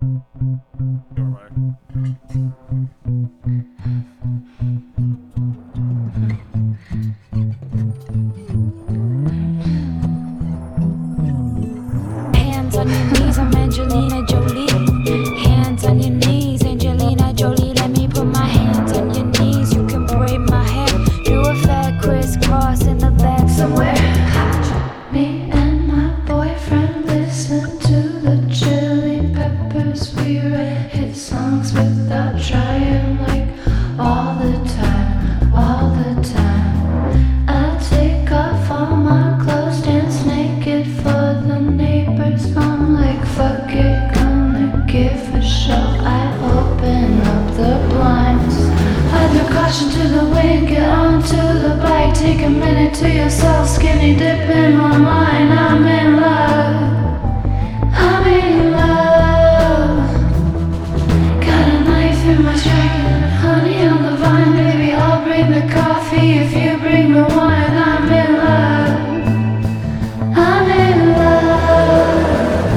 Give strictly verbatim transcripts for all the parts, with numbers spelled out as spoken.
Hands on your knees, I'm Angelina Jolie. Hands on your knees, Angelina Jolie. Let me put my hands on your knees. You can braid my hair, do a fat crisscross in the back somewhere. Me and my boyfriend listen to the Chili Peppers. We write hit songs without trying, like all the time, all the time. I take off all my clothes, dance naked for the neighbors. I'm like, fuck it, gonna give a show. I open up the blinds, I throw caution to the wind, get onto the bike. Take a minute to yourself, skinny dip in my mind. I'm in love, I'm in love. Got a knife in my jacket, honey on the vine. Baby, I'll bring the coffee if you bring the wine. I'm in love, I'm in love.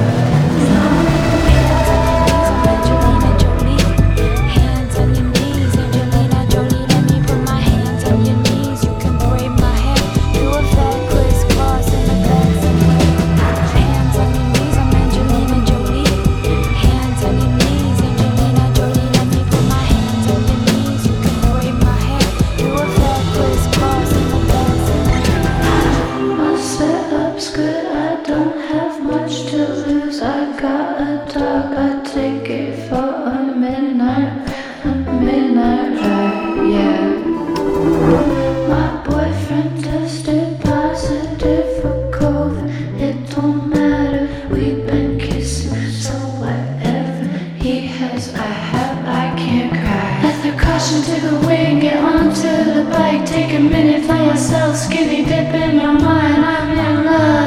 Angelina Jolie. Hands on your knees, Angelina Jolie. Let me put my hands on your knees. You can braid my hair, do a fat crisscross in the back somewhere. Hands on your knees, I'm Angelina Jolie. Hands on your knees, Angelina Jolie. Let me put my hands on your knees. You can braid my hair, do a fat crisscross in the back somewhere. My setup's good, I don't have much to lose. I got a dog, I take it for a midnight, a midnight ride, yeah. My boyfriend tested positive for COVID. It don't matter, we've been kissing, so whatever he has, I have, I can't cry. I throw caution to the wind, get onto the bike. Take a minute for yourself, skinny dip in my mind. I'm in love.